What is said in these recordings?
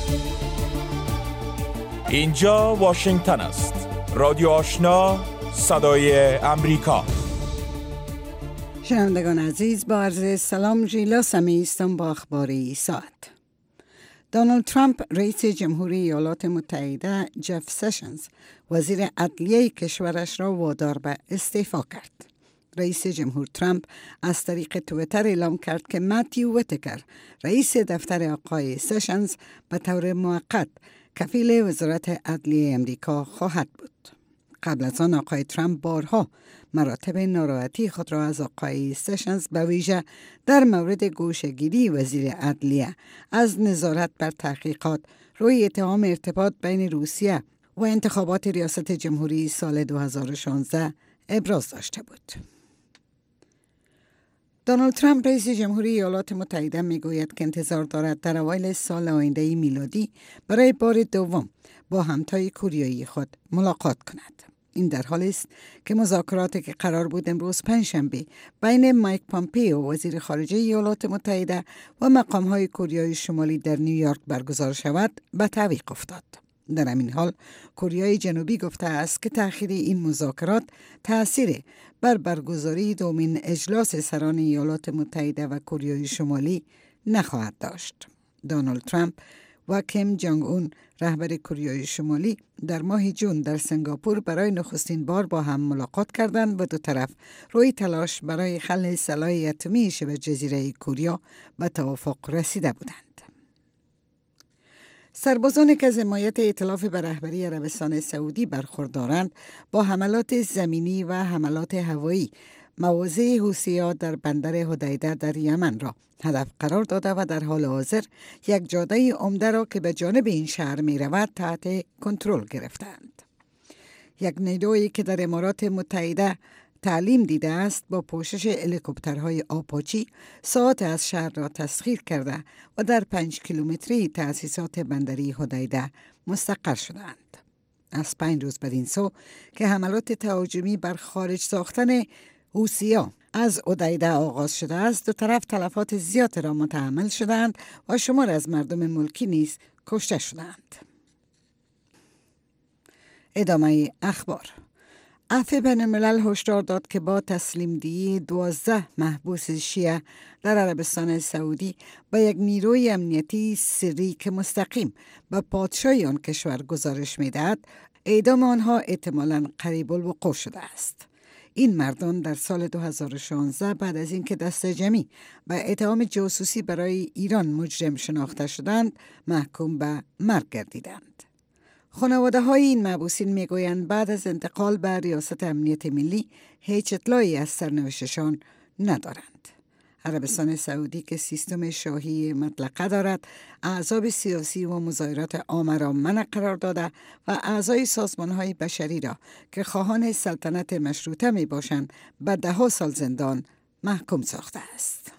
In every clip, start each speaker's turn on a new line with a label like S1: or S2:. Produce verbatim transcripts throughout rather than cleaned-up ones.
S1: اینجا واشنگتن است. رادیو آشنا، صدای امریکا.
S2: شنوندگان عزیز، با عرض سلام ژیلا سمی هستم با اخبار ساعت. دونالد ترامپ رئیس جمهوری ایالات متحده جف سشنز وزیر عدلیه کشورش را وادار به استعفا کرد. رئیس جمهور ترامپ از طریق توییتر اعلام کرد که متیو ویتکر رئیس دفتر آقای سشنز به طور موقت کفیل وزارت عدلیه امریکا خواهد بود. قبل از آن آقای ترامپ بارها مراتب ناراحتی خود را از آقای سشنز به ویژه در مورد گوشه‌گیری وزیر عدلیه از نظارت بر تحقیقات روی اتهام ارتباط بین روسیه و انتخابات ریاست جمهوری سال دو هزار و شانزده ابراز داشته بود. دونالد ترامپ رئیس جمهوری ایالات متحده میگوید که انتظار دارد در اوایل سال آینده میلادی برای بار دوم با همتای کوریایی خود ملاقات کند. این در حالی است که مذاکراتی که قرار بود امروز پنجشنبه بین مایک پامپئو وزیر خارجه ایالات متحده و مقام‌های کوریای شمالی در نیویورک برگزار شود به تعویق افتاد. در همین حال کره جنوبی گفته است که تأخیر این مذاکرات تأثیر بر برگزاری دومین اجلاس سران ایالات متحده و کره شمالی نخواهد داشت. دونالد ترامپ و کیم جانگ اون رهبر کره شمالی در ماه جون در سنگاپور برای نخستین بار با هم ملاقات کردند و دو طرف روی تلاش برای حل سلاح اتمی شبه جزیره کره به توافق رسیده بودند. سربازانی که از حمایت ائتلاف به رهبری عربستان سعودی برخوردارند با حملات زمینی و حملات هوایی مواضع حوثی‌ها در بندر حدیده در یمن را هدف قرار داده و در حال حاضر یک جاده عمده را که به جانب این شهر می رود تحت کنترل گرفتند. یک نیرویی که در امارات متحده تعلیم دیده است با پوشش هلیکوپترهای آپاچی ساعت از شهر را تسخیر کرده و در پنج کیلومتری تأسیسات بندری حدیده مستقر شدند. از پنج روز بعد این سو که حملات تهاجمی بر خارج ساختن حوثی‌ها از حدیده آغاز شده است، دو طرف تلفات زیاد را متحمل شدند و شمار از مردم ملکی نیز کشته شدند. ادامه اخبار. عفو بین الملل هشدار داد که با تسلیم دهی دوازده محبوس شیعه در عربستان سعودی با یک نیروی امنیتی سری که مستقیم به پادشاه آن کشور گزارش می‌دهد، اعدام آنها احتمالاً قریب الوقوع شده است. این مردان در سال دو هزار و شانزده بعد از اینکه دست جمعی به اتهام جاسوسی برای ایران مجرم شناخته شدند، محکوم به مرگ گردیدند. خانواده های این محبوسین میگویند بعد از انتقال به ریاست امنیت ملی هیچ اطلاعی از سرنوشتشان ندارند. عربستان سعودی که سیستم شاهی مطلقه دارد، احزاب سیاسی و مظاهرات عامه را منع قرار داده و اعضای سازمان‌های بشری را که خواهان سلطنت مشروطه می باشند به ده ها سال زندان محکوم ساخته است.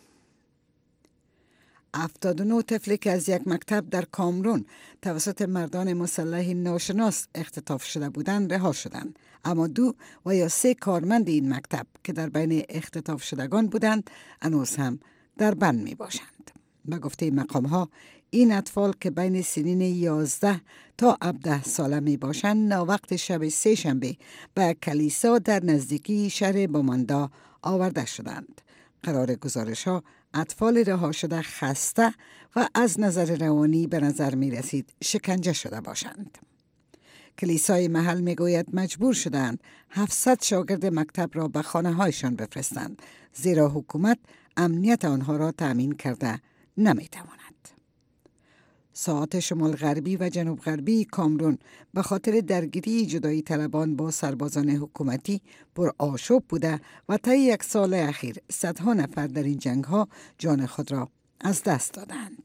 S2: هفتاد و نه طفلی که از یک مکتب در کامرون توسط مردان مسلح ناشناس اختطاف شده بودند رها شدند، اما دو و یا سه کارمند این مکتب که در بین اختطاف شدگان بودند هنوز هم در بند می باشند. به گفته مقام ها این اطفال که بین سنین یازده تا هفده ساله می باشند ناوقت شب سه شنبه به کلیسا در نزدیکی شهر باماندا آورده شدند. قرار گزارش ها اطفال رها شده خسته و از نظر روانی به نظر می رسید شکنجه شده باشند. کلیسای محل می گوید مجبور شدند هفتصد شاگرد مکتب را به خانه هایشان بفرستند، زیرا حکومت امنیت آنها را تأمین کرده نمی تواند. ساعات شمال غربی و جنوب غربی کامرون به خاطر درگیری جدایی طلبان با سربازان حکومتی پر آشوب بوده و طی یک سال اخیر صدها نفر در این جنگ ها جان خود را از دست دادند.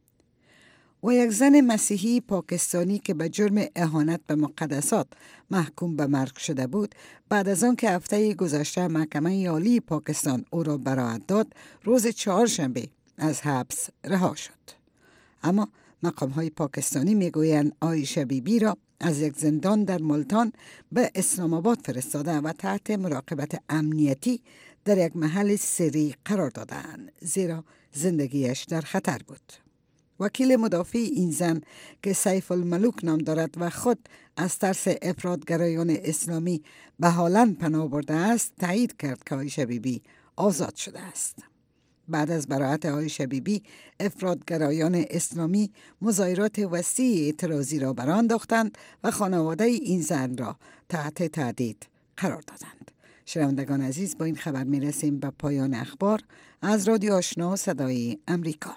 S2: و یک زن مسیحی پاکستانی که به جرم اهانت به مقدسات محکوم به مرگ شده بود، بعد از آن که هفته گذشته محکمه عالی پاکستان او را براءت داد، روز چهارشنبه از حبس رها شد. اما مقام های پاکستانی میگویند عایشه بیبی را از یک زندان در ملتان به اسلام آباد فرستاده و تحت مراقبت امنیتی در یک محل سری قرار دادند، زیرا زندگیش در خطر بود. وکیل مدافع این زن که سیف الملوک نام دارد و خود از ترس افراطگرایان اسلامی به هالند پناه برده است، تایید کرد که عایشه بیبی آزاد شده است. بعد از براءت عایشه بیبی، افراطگرایان اسلامی مظاهرات وسیع اعتراضی را برآ انداختند و خانواده این زن را تحت تهدید قرار دادند. شنوندگان عزیز، با این خبر می رسیم به پایان اخبار از رادیو آشنا صدای امریکا.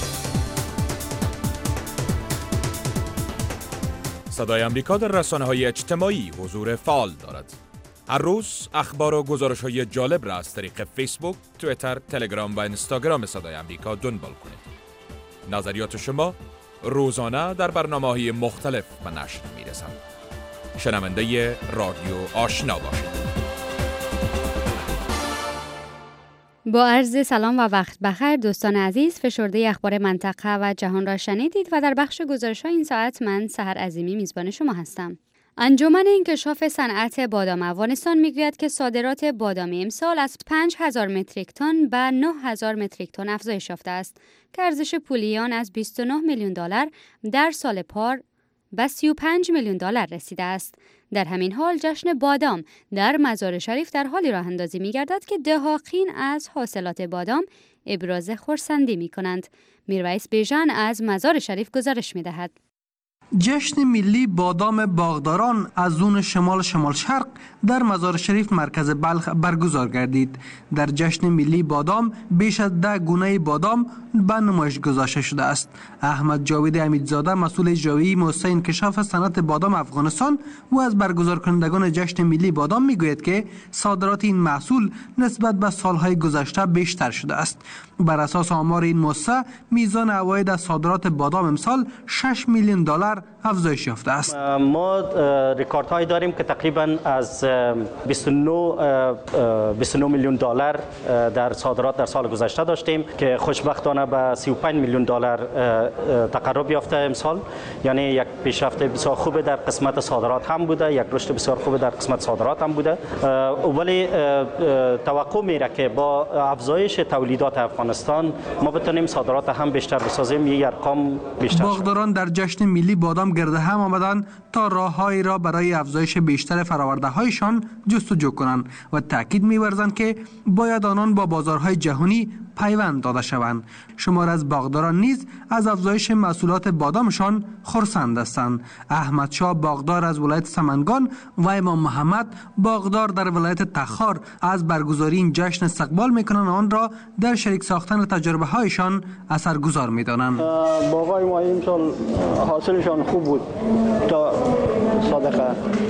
S1: صدای امریکا در رسانه‌های اجتماعی حضور فعال دارد. هر روز اخبار و گزارش‌های جالب را از طریق فیسبوک، توییتر، تلگرام و اینستاگرام صدای امریکا دنبال کنید. نظریات شما روزانه در برنامه‌های مختلف به نشر می‌رسند. شنونده رادیو آشنا باشید.
S3: با عرض سلام و وقت بخیر دوستان عزیز، فشرده اخبار منطقه و جهان را شنیدید و در بخش گزارش‌های این ساعت من سحر عظیمی میزبان شما هستم. انجمن انکشاف صنعت بادام افغانستان میگوید که صادرات بادام امسال از پنج هزار متریک تن به نه هزار متریک تن افزایش یافته است که ارزش پولی آن از بیست و نه میلیون دلار در سال پار به سی و پنج میلیون دلار رسیده است. در همین حال جشن بادام در مزار شریف در حالی راه اندازی می‌گردد که دهاقین از حاصلات بادام ابراز خرسندی می‌کنند. میرویس بیژن از مزار شریف گزارش می‌دهد.
S4: جشن ملی بادام باغداران از زون شمال شمال شرق در مزار شریف مرکز بلخ برگزار گردید. در جشن ملی بادام بیش از ده گونه بادام به نمایش گذاشته شده است. احمد جاوید امیدزاده مسئول اجرایی موسسه انکشاف صنعت بادام افغانستان و از برگزار کنندگان جشن ملی بادام میگوید که صادرات این محصول نسبت به سالهای گذشته بیشتر شده است. بر اساس آمار این موسسه میزان عواید از صادرات بادام امسال شش میلیون دلار افزایش یافته است.
S5: ما رکوردهایی داریم که تقریبا از بیست و نه میلیون دلار در صادرات در سال گذشته داشتیم که خوشبختانه به سی و پنج میلیون دلار تقرب یافته امسال. یعنی یک پیشرفت بسیار خوب در قسمت صادرات هم بوده، یک رشد بسیار خوب در قسمت صادرات هم بوده، ولی توقع میره که با افزایش تولیدات افغانستان ما بتونیم صادرات هم بیشتر بسازیم. یک ارقام بیشتر.
S4: باغداران در جشن ملی بادام گرده هم آمدند تا راههایی را برای افزایش بیشتر فراورده هایشان جستجو کنند و تاکید می‌ورزند که باید آنان با بازارهای جهانی پیوند داده شوند. شمار از باغداران نیز از افزایش محصولات بادامشان خرسند هستند. احمد شاه باغدار از ولایت سمنگان و امام محمد باغدار در ولایت تخار از برگزاری این جشن استقبال میکنند، آن را در شریک ساختن تجربه هایشان اثرگذار میدانند.
S6: باغای ما امسال حاصلشان خوب بود تا صادقه،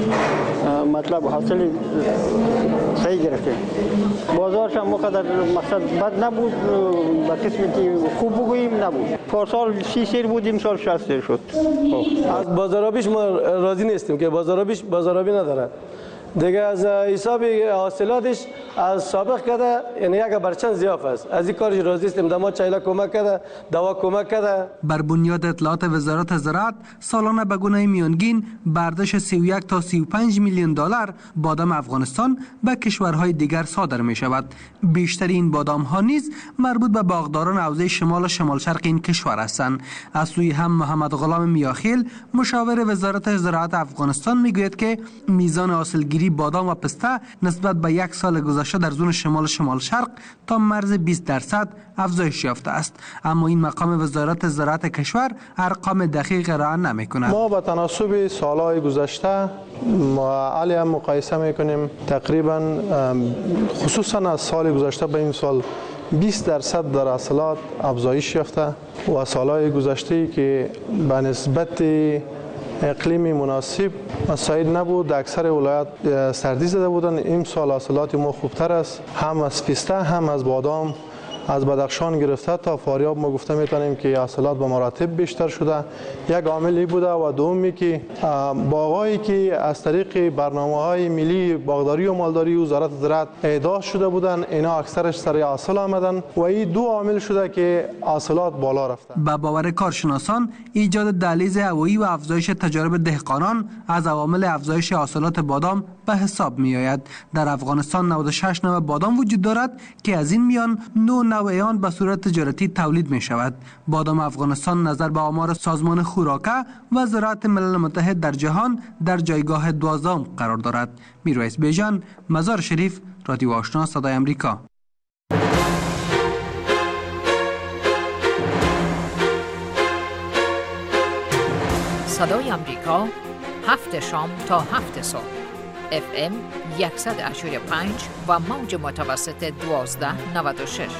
S6: مطلب حاصل صحیح گرفتیم. بازارش هم مقدر مقصد بد نبود، به قسمی که خوب بگوییم نبود. پارسال سی سیر بود، امسال شصت سیر شد.
S7: از بازارابیش ما راضی نیستیم که بازارابیش بازارابی نداره. دیگه از حساب حاصلاتش از سابق کرده، یعنی یک برچند ضعف است. از این کارش راضی هستیم. دما چایلا کمک کرده، دوا کمک کرده.
S4: بر بنیاد اطلاعات وزارت زراعت سالانه به گونه میانگین برداشت سی و یک تا سی و پنج میلیون دلار بادام افغانستان به کشورهای دیگر صادر می شود. بیشتر این بادام ها نیز مربوط به باغداران حوزه شمال و شمال شرق این کشور هستند. از سوی هم محمد غلام میاخیل مشاور وزارت زراعت افغانستان میگوید که میزان حاصلگیری بادام و پسته نسبت به یک سال گذشته در زون شمال شمال شرق تا مرز بیست درصد افزایش یافته است، اما این مقام وزارت زراعت کشور ارقام دقیق را نمی‌کند.
S8: ما با تناسب سالهای گذشته علی هم مقایسه میکنیم، تقریبا خصوصا از سال گذشته به این سال بیست درصد در حاصلات افزایش یافته و سالهای گذشته که به نسبت اقلیمی مناسب مساعد نبود، اکثر ولایات سردی زده بودند. این سال حاصلات ما خوبتر است، هم از پسته هم از بادام، از بدخشان گرفته تا فاریاب ما گفته میتونیم که حاصلات به مراتب بیشتر شده. یک عاملی بوده و دومی که باغایی که از طریق برنامه‌های ملی باغداری و مالداری وزارت زراعت اهدا شده بودند، اینا اکثرش سر حاصل آمدن و این دو عامل شده که حاصلات بالا رفته.
S4: با باور کارشناسان ایجاد دهلیز هوایی و افزایش تجارب دهقانان از عوامل افزایش حاصلات بادام به حساب می آید. در افغانستان نود و شش نوع بادام وجود دارد که از این میان نه نوع آن به صورت تجارتی تولید می شود. بادام افغانستان نظر به آمار سازمان خوراکه و زراعت ملل متحد در جهان در جایگاه دوازدهم قرار دارد. میرویس بیژن، مزار شریف، رادیو آشنا، صدای امریکا.
S9: صدای امریکا، هفت شام تا هفت صبح، اف ام صد و هشتاد و پنج و موج متوسط دوازده نود و شش.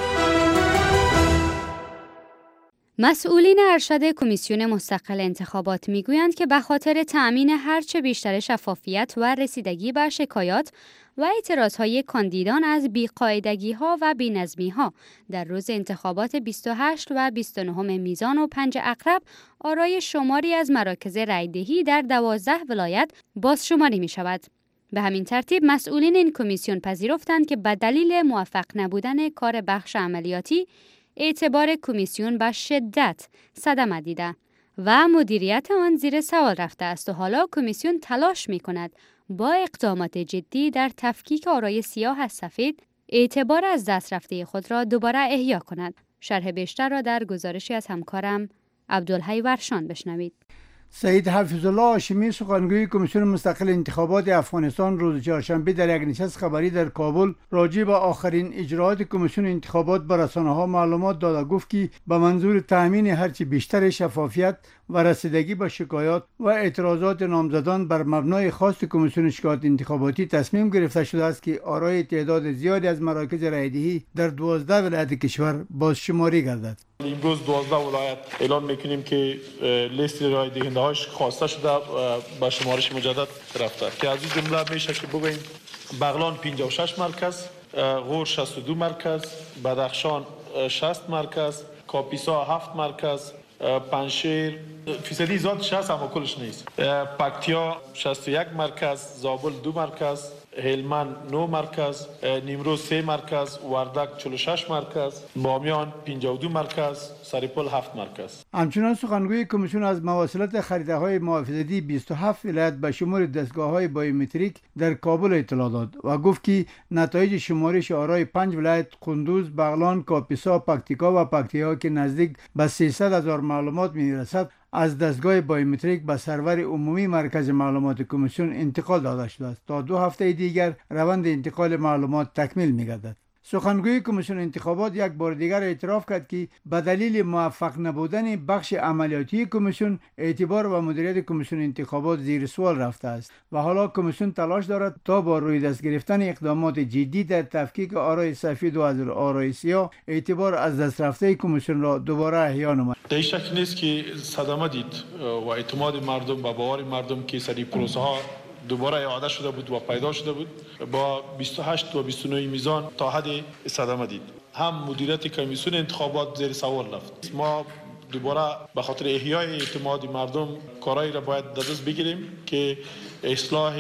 S3: مسئولین ارشد کمیسیون مستقل انتخابات میگویند که به خاطر تأمین هرچه بیشتر شفافیت و رسیدگی به شکایات و اعتراضهای کاندیدان از بی‌قاعدگی‌ها و بی‌نظمی‌ها در روز انتخابات بیست و هشت و بیست و نه میزان و پنج عقرب آرای شماری از مراکز رای‌دهی در دوازده ولایت بازشماری می‌شود. به همین ترتیب مسئولین این کمیسیون پذیرفتند که به دلیل موفق نبودن کار بخش عملیاتی اعتبار کمیسیون به شدت صدمه دیده و مدیریت آن زیر سوال رفته است و حالا کمیسیون تلاش می‌کند با اقدامات جدی در تفکیک آرای سیاه از سفید اعتبار از دست رفته خود را دوباره احیا کند. شرح بیشتر را در گزارشی از همکارم عبدالحی ورشان بشنوید.
S10: سید حفیظ الله هاشمی سخنگوی کمیسیون مستقل انتخابات افغانستان روز چهارشنبه در یک نشست خبری در کابل راجع به آخرین اجراءات کمیسیون انتخابات به رسانه‌ها معلومات داد و گفت که به منظور تأمین هرچی بیشتر شفافیت و رسیدگی به شکایات و اعتراضات نامزدان بر مبنای خواست کمیسیون شکایات انتخاباتی تصمیم گرفته شده است که آرای تعداد زیادی از مراکز رای‌دهی در دوازده ولایت کشور بازشماری گردد.
S11: امروز دوازده ولایت اعلان میکنیم که لیست رای دهنده هاش خواسته شده به شمارش مجدد رفته که از این جمله میشه که بگوییم بغلان پنجاه و شش مرکز، غور شصت و دو مرکز، بدخشان شصت مرکز، کاپیسا هفت مرکز، پنشیر فیصدی زیاد شصت اما کلش نیست، پکتیا شصت و یک مرکز، زابل دو مرکز، هلمند نه مرکز، نیمروز سه مرکز، وردک چهل و شش مرکز، بامیان پنجاه و دو مرکز، سرپل هفت مرکز.
S10: همچنان سخنگوی کمیسیون از مواصلات خریده‌های محافظتی بیست و هفت ولایت به شمار دستگاه‌های بایومتریک در کابل اطلاع داد و گفت که نتایج شمارش آرای پنج ولایت قندوز، بغلان، کاپیسا، پکتیکا و پکتیا که نزدیک به سیصد هزار معلومات می‌رسد از دستگاه بایومتریک به سرور عمومی مرکز معلومات کمیسیون انتقال داده شده است. تا دو هفته دیگر روند انتقال معلومات تکمیل می‌گردد. سخنگوی کمیسیون انتخابات یک بار دیگر اعتراف کرد که به دلیل موفق نبودن بخش عملیاتی کمیسیون اعتبار و مدیریت کمیسیون انتخابات زیر سوال رفته است و حالا کمیسیون تلاش دارد تا با روی دست گرفتن اقدامات جدی در تفکیک آرای سفید و از آرای سیاه اعتبار از دست رفته کمیسیون را دوباره احیا نماید.
S11: در شک نیست که صدمه دید و اعتماد مردم و باور مردم که سری پروسه ها دوباره اعاده شده بود و پیدا شده بود با بیست و هشت و بیست و نه میزان تا حد صدمه دید. هم مدیریت کمیسیون انتخابات زیر سوال رفت. ما دوباره به خاطر احیای اعتماد مردم کارایی را باید دست بگیریم که اصلاح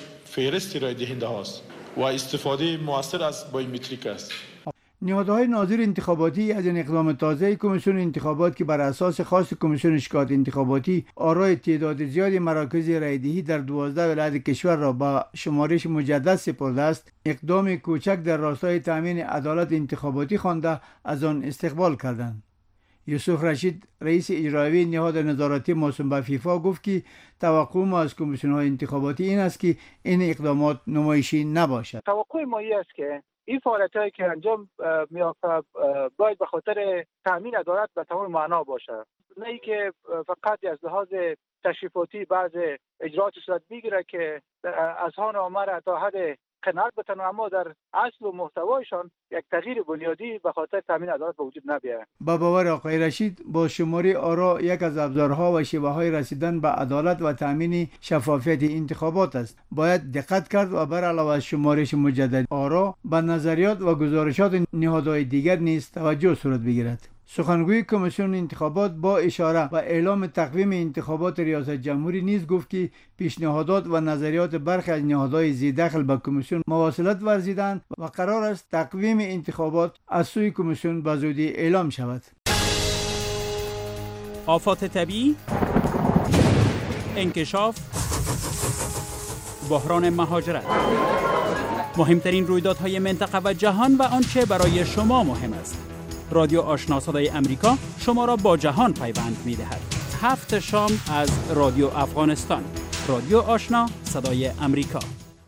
S11: فهرست رای دهنده هاست و استفاده مؤثر از بایومتریک است.
S10: نهادهای ناظر انتخاباتی از این اقدام تازه کمیسیون انتخابات که بر اساس خواست کمیسیون شکایات انتخاباتی آرای تعداد زیادی مراکز رای‌دهی در دوازده ولایت کشور را با شمارش مجدد سپرده است، اقدام کوچک در راستای تامین عدالت انتخاباتی خوانده از آن استقبال کردند. یوسف رشید رئیس اجرایی نهاد نظارتی موسوم به فیفا گفت که توقع ما از کمیسیون‌های انتخاباتی این است که این اقدامات نمایشی نباشد.
S12: توقع ما این است که این فعالیت‌هایی که انجام می‌یافته باید به خاطر تامین عدالت به تمام معنا باشه، نه اینکه فقط از لحاظ تشریفاتی بعض اجراات صورت بگیره که از هان آمر تا حد قناعت بتن، اما در اصل و محتوایشان یک تغییر بنیادی به خاطر تامین عدالت به وجود نبیاید.
S10: با باور آقای رشید با شماری آرا یک از ابزارها و شیوه‌های رسیدن به عدالت و تامین شفافیت انتخابات است. باید دقت کرد و بر علاوه از شمارش مجدد آرا به نظریات و گزارشات نهادهای دیگر نیز توجه صورت بگیرد. سخنگوی کمیسیون انتخابات با اشاره و اعلام تقویم انتخابات ریاست جمهوری نیز گفت که پیشنهادات و نظریات برخی از نهادهای ذی دخل به کمیسیون مواصلت ورزیدند و قرار است تقویم انتخابات از سوی کمیسیون به زودی اعلام شود.
S13: آفات طبیعی، انکشاف، بحران مهاجرت. مهمترین رویدادهای منطقه و جهان و آنچه برای شما مهم است. رادیو آشنا صدای امریکا شما را با جهان پیوند می‌دهد. هفت شام از رادیو افغانستان. رادیو آشنا صدای امریکا.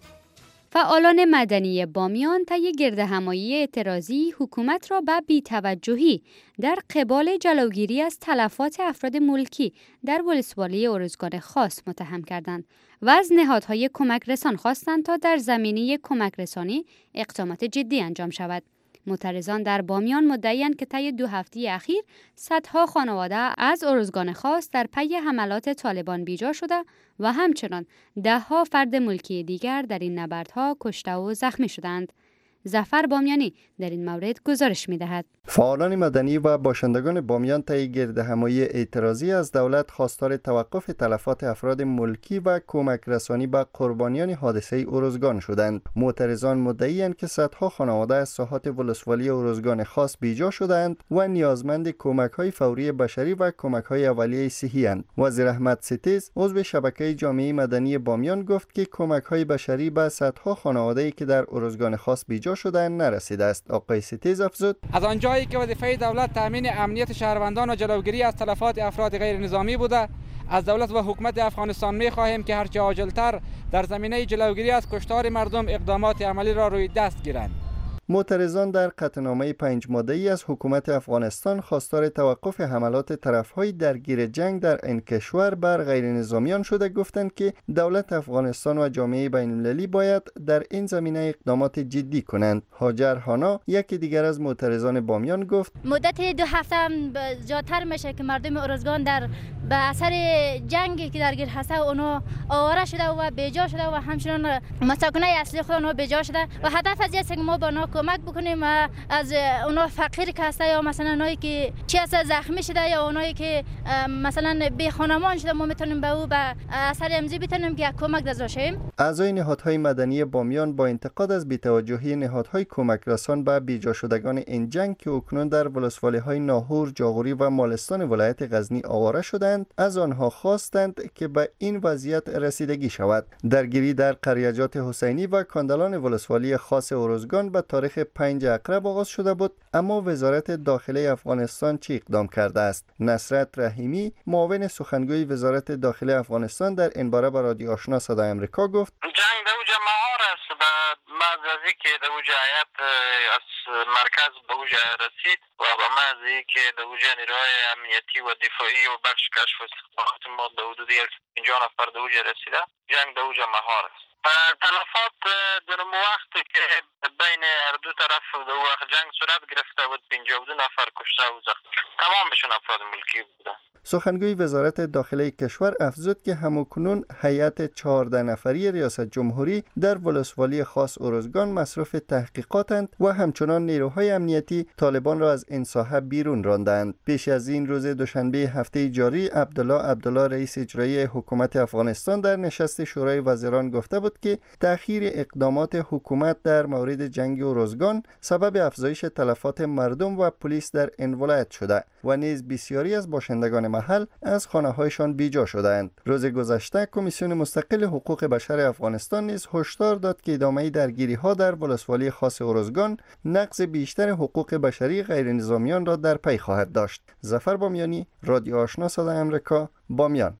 S3: فعالان مدنی بامیان طی گردهمایی اعتراضی حکومت را به بی‌توجهی در قبال جلوگیری از تلفات افراد ملکی در ولسوالی ارزگان خاص متهم کردند و از نهادهای کمک رسان خواستند تا در زمینه کمک رسانی اقدامات جدی انجام شود. معترضان در بامیان مدعی‌اند که طی دو هفته اخیر صدها خانواده از ارزگان خاص در پی حملات طالبان بیجا شده و همچنان ده‌ها فرد ملکی دیگر در این نبردها کشته و زخمی شدند. ظفر بامیانی در این مورد گزارش می‌دهد.
S14: فعالان مدنی و باشندگان بامیان طی گردهمایی اعتراضی از دولت خواستار توقف تلفات افراد ملکی و کمک رسانی به قربانیان حادثه ارزگان شدند. معترضان مدعی‌اند که صدها خانواده از ساحات ولسوالی ارزگان خاص بیجا شدند و نیازمند کمک‌های فوری بشری و کمک‌های اولیه صحی اند. وزیر احمد ستیز عضو شبکه جامعه مدنی بامیان گفت که کمک‌های بشری به صدها خانواده‌ای که در ارزگان خاص بیجا شدن نرسیده است. آقای ستیز افزود:
S15: از آنجایی که وظیفه دولت تامین امنیت شهروندان و جلوگیری از تلفات افراد غیر نظامی بوده، از دولت و حکومت افغانستان می خواهیم که هرچه عاجلتر در زمینه جلوگیری از کشتار مردم اقدامات عملی را روی دست گیرند.
S14: معترضان در قطعنامه پنج ماده‌ای از حکومت افغانستان خواستار توقف حملات طرف‌های درگیر جنگ در این کشور بر غیر نظامیان شده گفتند که دولت افغانستان و جامعه بین‌المللی باید در این زمینه اقدامات جدی کنند. هاجر هانا یکی دیگر از معترضان بامیان گفت:
S16: مدت دو هفته هم زیادتر میشه که مردم ارزگان در به اثر جنگی که درگیر هست اونها آواره شده و بیجا شده و همچنان مساکنه اصلی خود اونها بیجا شده و هدف از است که ما با اونها کمک بکنیم و از اونها فقیر که هسته یا مثلا اونایی که چی هست زخمی شده یا اونایی که مثلا بی خانمان شده ما میتونیم به او به اثر امضی بتونیم که کمک داشته.
S14: اعضای نهادهای مدنی بامیان با انتقاد از بی‌توجهی نهادهای کمک رسان به بیجا شدگان این جنگ که اکنون در ولسوالی‌های ناهور، جاغوری و مالستان ولایت غزنی آواره شدند، از آنها خواستند که به این وضعیت رسیدگی شود. درگیری در قریجات حسینی و کاندلان ولسوالی خاص ارزگان به تاریخ پنج اکرب آغاز شده بود، اما وزارت داخله افغانستان چه اقدام کرده است؟ نصرت رحیمی معاون سخنگوی وزارت داخله افغانستان در این باره به رادیو آشنا صدای امریکا گفت:
S17: جنگ در اوج مهار است و محض از که در اوج حیات از مرکز به اوج رسید و به محض که در اوج نیروهای امنیتی و دفاعی و بخش کشف و استخبارات ما به حدود پنجاه نفر در اوج رسیده، جنگ در اوج مهار است. تلفات در وقت که بین هر دو طرف در وقت جنگ صورت گرفته بود پنجاه و دو نفر کشته و زخمی، تمامشون افراد ملکی بودند.
S14: سخنگوی وزارت داخله کشور افزود که همکنون هیئت چهارده نفری ریاست جمهوری در ولسوالی خاص ارزگان مصروف تحقیقاتند و همچنان نیروهای امنیتی طالبان را از این ساحه بیرون راندند. پیش از این روز دوشنبه هفته جاری عبدالله عبدالله رئیس اجرایی حکومت افغانستان در نشست شورای وزیران گفته بود که تأخیر اقدامات حکومت در مورد جنگ ارزگان سبب افزایش تلفات مردم و پلیس در این ولایت شده و نیز بسیاری از باشندگان محل از خانه‌هایشان بیجا شدند. روز گذشته کمیسیون مستقل حقوق بشر افغانستان نیز هشدار داد که ادامه درگیری‌ها در ولسوالی خاص ارزگان نقض بیشتر حقوق بشری غیر نظامیان را در پی خواهد داشت. ظفر بامیانی، رادیو آشنا صدای آمریکا، بامیان.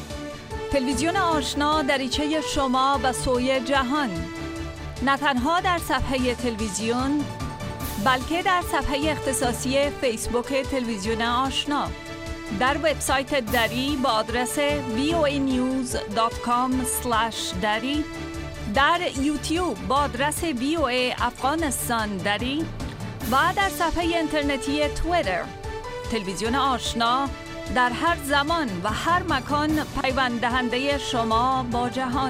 S18: تلویزیون آشنا دریچه شما و سوی جهان، نه تنها در صفحه تلویزیون بلکه در صفحه اختصاصی فیسبوک تلویزیون آشنا، در وبسایت دری با آدرس وی او ای نیوز دات کام اسلش دری، در یوتیوب با آدرس وی او ای افغانستان دری و در صفحه اینترنتی توییتر. تلویزیون آشنا در هر زمان و هر مکان پیوند دهنده شما با جهان.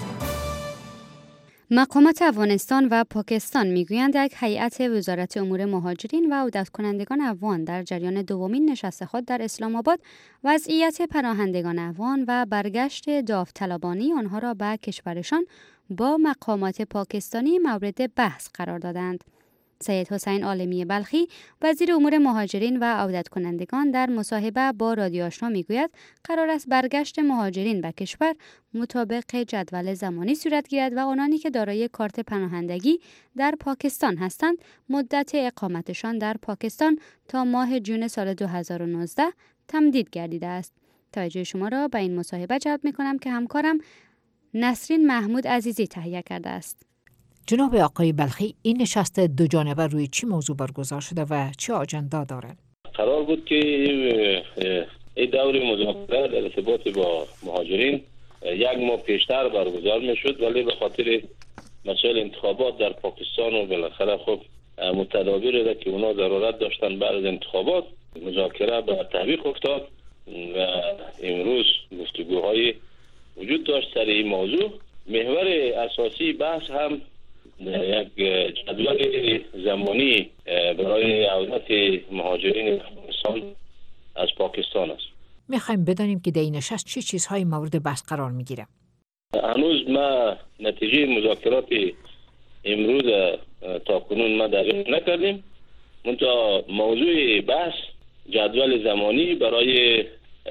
S3: مقامات افغانستان و پاکستان میگویند یک هیئت وزارت امور مهاجرین و عودت کنندگان افغان در جریان دومین نشست خود در اسلام آباد وضعیت پناهندگان افغان و برگشت داوطلبانه آنها را به کشورشان با مقامات پاکستانی مورد بحث قرار دادند. سید حسین عالمی بلخی وزیر امور مهاجرین و عودت کنندگان در مصاحبه با رادیو آشنا میگوید قرار است برگشت مهاجرین به کشور مطابق جدول زمانی صورت گیرد و آنانی که دارای کارت پناهندگی در پاکستان هستند مدت اقامتشان در پاکستان تا ماه جون سال دو هزار و نوزده تمدید گردیده است. توجه شما را به این مصاحبه جلب می‌کنم که همکارم نسرین محمود عزیزی تهیه کرده است.
S9: جناب آقای بلخی، این نشست دو جانبه روی چی موضوع برگزار شده و چه آجندا دارد؟
S19: قرار بود که این دور مذاکره در ارتباط با مهاجرین یک ماه پیشتر برگزار میشد، ولی به خاطر مسائل انتخابات در پاکستان و بالاخره خب متداول را که اونا ضرورت داشتن بعد از انتخابات مذاکره به تعویق افتاد و امروز گفتگوهای وجود داشت سر این موضوع. محور اساسی بحث هم یک جدول زمانی برای عودت مهاجرین افغانستان از پاکستان است.
S9: میخوایم بدانیم که در این نشست چه چی چیزهای مورد بحث قرار میگیره.
S19: هنوز ما نتیجه مذاکرات امروز تا کنون ما دریافت نکردیم، منتها موضوع بحث جدول زمانی برای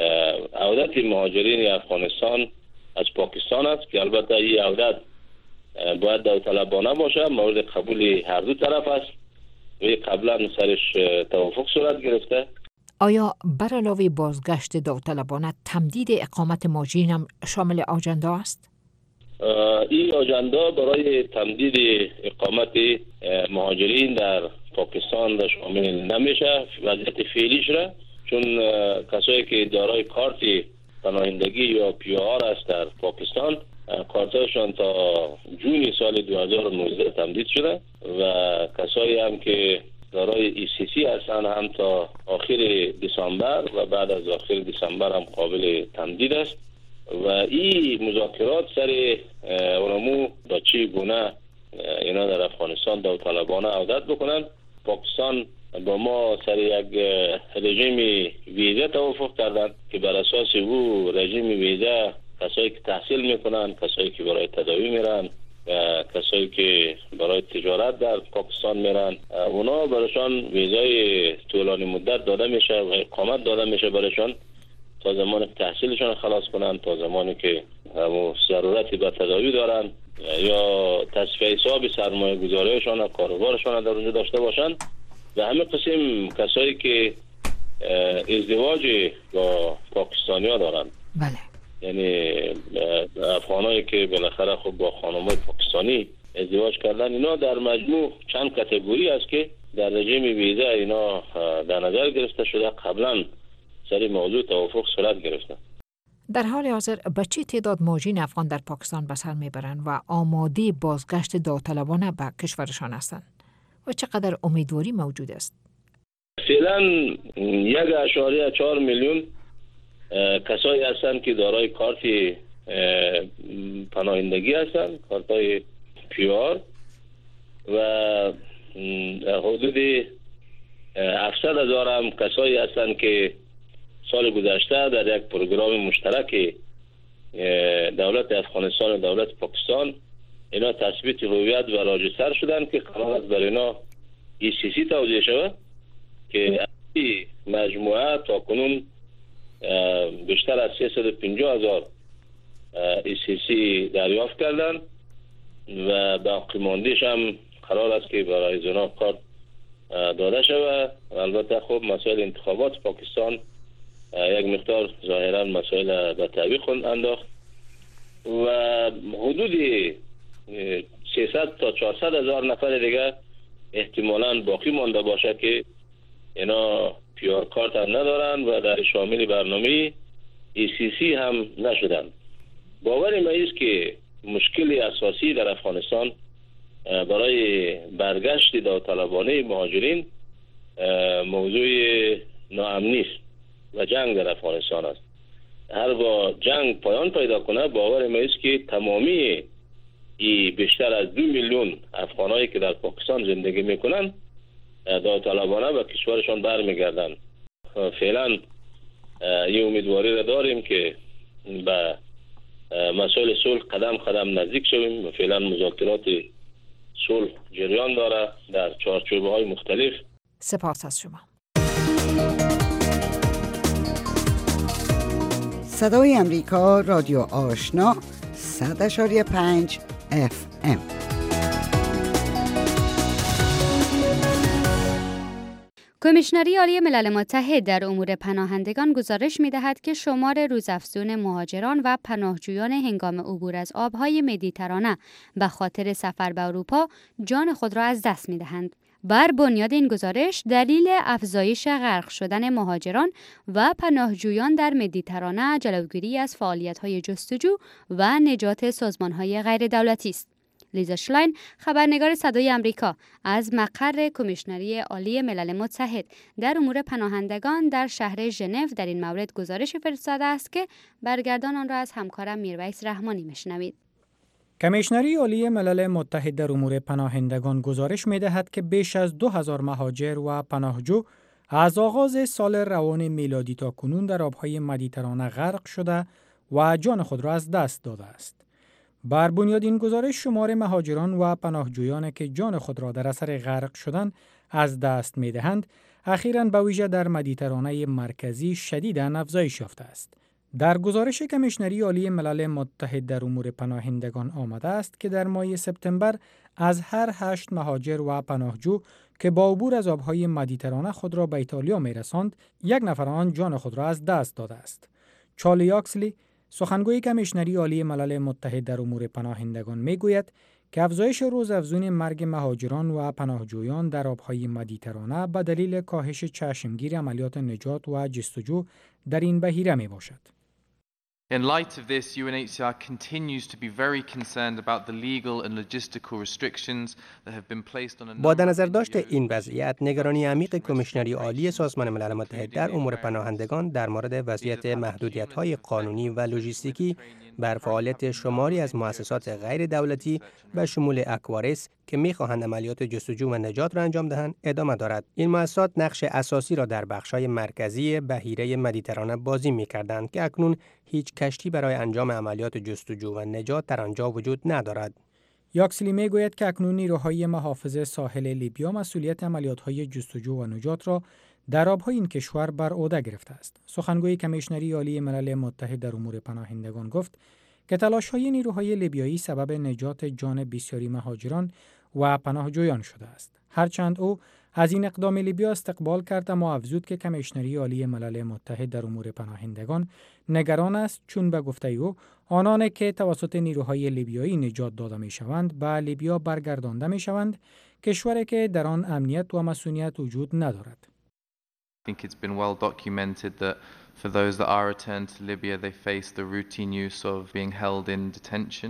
S19: عودت مهاجرین افغانستان از پاکستان است که البته این عودت باید داوطلبانه باشه، مورد قبول هر دو طرف است و قبلا سرش توافق صورت گرفته.
S9: آیا بر علاوه بازگشت داوطلبانه تمدید اقامت مهاجرین هم شامل آجندا است؟
S19: این آجندا برای تمدید اقامت مهاجرین در پاکستان را شامل نمیشه وضعیت فعلیش را، چون کسایی که دارای کارت پناهندگی یا پی آر است در پاکستان کارتشان تا جون سال دو هزار و نوزده تمدید شده و کسایی هم که دارای ای سی سی هستند هم تا آخر دسامبر و بعد از آخر دسامبر هم قابل تمدید است و این مذاکرات سر اونمو با چی گونه اینا در افغانستان داوطلبانه عودت بکنن. پاکستان با ما سر یک رژیم ویزا توافق کردن که بر اساس او رژیم ویزا کسایی که تحصیل میکنن، کسایی که برای تداوی میرن و کسایی که برای تجارت در پاکستان میرن اونا برایشان ویزای طولانی مدت داده میشه و اقامت داده میشه برایشان تا زمانی که تحصیلشان خلاص کنن، تا زمانی که همون ضرورتی به تداوی دارن یا تصفیه حساب سرمایه گذاریشان و کاروبارشان در اونجا داشته باشن و همه قسم کسایی که ازدواج با پاکستانی ها دارن.
S9: بله.
S19: یعنی افغانایی که بالاخره خب با خانمای پاکستانی ازدواج کردن، اینا در مجموع چند کاتگوری است که در رژیم ویزا اینا در نظر گرفته شده، قبلا سر موضوع توافق صورت گرفته.
S9: در حال حاضر به چه تعداد مهاجرین افغان در پاکستان به سر میبرند و آماده بازگشت داوطلبانه به کشورشان هستند و چقدر امیدواری موجود است؟
S19: فعلا یک اشاریه چهار میلیون کسایی هستند که دارای کارت پناهندگی هستند، کارت های پی آر و حدود هفتصد هزار هم کسایی هستند که سال گذشته در یک پروگرام مشترک دولت افغانستان و دولت پاکستان اینا تثبیت هویت و راجستر شدن که قرار است برای اینا ای سی سی توزیع شود که این مجموعه تا کنون بیشتر از سیصد و پنجاه هزار ای سی سی دریافت کردن و باقی مانده‌اش هم قرار است که برای زنا کارت داده شود. البته خب مسائل انتخابات پاکستان یک مقدار ظاهرا مسائل به تعویق انداخت و حدود سیصد تا چهارصد هزار نفر دیگه احتمالاً باقی مانده باشه که اینا پی آر کارت هم ندارن و در شامل برنامه ای سی سی هم نشدن. باور ما است که مشکل اساسی در افغانستان برای برگشت داوطلبانه مهاجرین موضوع ناامنی است و جنگ در افغانستان است. هر با جنگ پایان پیدا کنه باور ما است که تمامی ای بیشتر از دو میلیون افغانایی که در پاکستان زندگی میکنن داوطلبانه به کشورشان برمیگردن. فعلا این امیدواری را داریم که به مسائل صلح قدم قدم نزدیک شویم و فعلا مذاکرات صلح جریان داره در چارچوبه های مختلف.
S9: سپاس از شما.
S2: صدای امریکا، رادیو آشنا، صد اشاری پنج اف ام.
S3: کمیشنری عالی ملل متحد در امور پناهندگان گزارش می‌دهد که شمار روزافزون مهاجران و پناهجویان هنگام عبور از آب‌های مدیترانه به خاطر سفر به اروپا جان خود را از دست می‌دهند. بر بنیاد این گزارش دلیل افزایش غرق شدن مهاجران و پناهجویان در مدیترانه جلوگیری از فعالیت‌های جستجو و نجات سازمان‌های غیر دولتی است. لیزا شلاین، خبرنگار صدای امریکا، از مقر کمیشنری عالی ملل متحد در امور پناهندگان در شهر ژنو در این مورد گزارش فرستاده است که برگردان آن را از همکارم میرویس رحمانی میشنوید.
S13: کمیشنری عالی ملل متحد در امور پناهندگان گزارش می‌دهد که بیش از دو هزار مهاجر و پناهجو از آغاز سال روان میلادی تا کنون در آب‌های مدیترانه غرق شده و جان خود را از دست داده است. بر بنیاد این گزارش شمار مهاجران و پناهجویانی که جان خود را در اثر غرق شدن از دست می‌دهند، اخیراً به ویژه در مدیترانه مرکزی شدیداً افزایش یافته است. در گزارش کمیشنری عالی ملل متحد در امور پناهندگان آمده است که در ماه سپتامبر از هر هشت مهاجر و پناهجو که با عبور از آب‌های مدیترانه خود را به ایتالیا می‌رساند، یک نفر آن جان خود را از دست داده است. چارلی آکسلی، سخنگوی کمیشنری عالی ملل متحد در امور پناهندگان میگوید که افزایش روزافزون مرگ مهاجران و پناهجویان در آب‌های مدیترانه به دلیل کاهش چشمگیر عملیات نجات و جستجو در این بحیره می باشد.
S20: In light of this, U N H C R continues to be very concerned about the legal and logistical restrictions that have been placed on a
S21: با در نظر داشت این وضعیت، نگرانی عمیق کمیشنری عالی سازمان ملل متحد در امور پناهندگان در مورد وضعیت محدودیت‌های قانونی و لوجستیکی بر فعالیت شماری از مؤسسات غیر دولتی به شمول اکواریس که می‌خواهند عملیات جستجو و نجات را انجام دهند ادامه دارد. این مؤسسات نقش اساسی را در بخش‌های مرکزی بحیره مدیترانه بازی می‌کردند که اکنون هیچ کشتی برای انجام عملیات جستجو و نجات در آنجا وجود ندارد.
S13: یاکسلی میگوید که اکنون نیروهای محافظ ساحل لیبیا مسئولیت عملیات‌های جستجو و نجات را در آب‌های این کشور بر عهده گرفته است. سخنگوی کمیشنری عالی ملل متحد در امور پناهندگان گفت که تلاش‌های نیروهای لیبیایی سبب نجات جان بسیاری مهاجران و پناهجویان شده است. هرچند او از این اقدام لیبیا استقبال کرد، اما افزود که کمیشنری عالی ملل متحد در امور پناهندگان نگران است، چون به گفته او آنان که توسط نیروهای لیبیایی نجات داده می‌شوند به لیبیا برگردانده می‌شوند، کشوری که در آن امنیت و مسئولیت وجود ندارد.
S20: I think it's been well documented that for those that are returned to Libya, they face the routine use of being held in detention.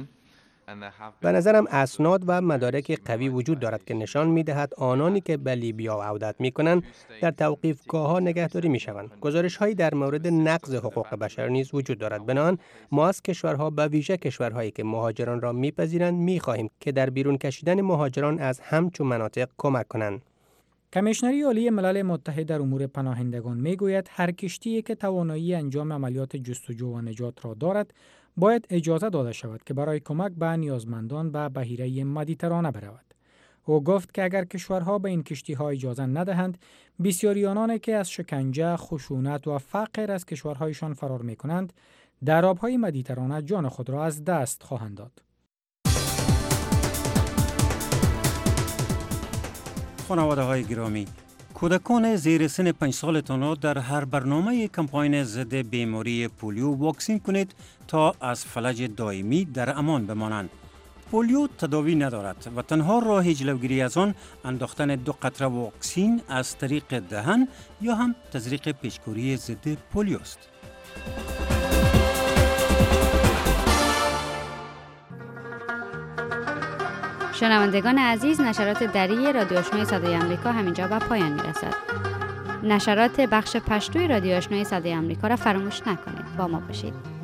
S21: به نظرم اسناد و مدارک قوی وجود دارد که نشان می‌دهد آنانی که به لیبیا عودت می‌کنند در توقیفگاه‌ها نگهداری می‌شوند. گزارش‌هایی در مورد نقض حقوق بشر نیز وجود دارد. بنابراین ما از کشورها به ویژه کشورهایی که مهاجران را می‌پذیرند می‌خواهیم که در بیرون کشیدن مهاجران از همچون مناطق کمک کنند.
S13: کمیشنری عالی ملل متحد در امور پناهندگان میگوید هر کشتی که توانایی انجام عملیات جستجو و نجات را دارد باید اجازه داده شود که برای کمک به نیازمندان به بحیره مدیترانه برود. او گفت که اگر کشورها به این کشتی‌ها اجازه ندهند، بسیاری آنان که از شکنجه، خشونت و فقر از کشورهایشان فرار می‌کنند، در آب‌های مدیترانه جان خود را از دست خواهند داد.
S22: خانواده‌های گرامی، کودکان زیر سن پنج سالتان را در هر برنامه کمپاین ضد بیماری پولیو واکسین کنید تا از فلج دائمی در امان بمانند. پولیو تداوی ندارد و تنها راه جلوگیری از آن انداختن دو قطره واکسین از طریق دهن یا هم تزریق پیشگیری ضد پولیو است.
S3: شنوندگان عزیز، نشرات دری رادیو آشنای صدای آمریکا همینجا به پایان میرسد. نشرات بخش پشتوی رادیو آشنای صدای آمریکا را فراموش نکنید. با ما باشید.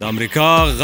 S1: آمریکا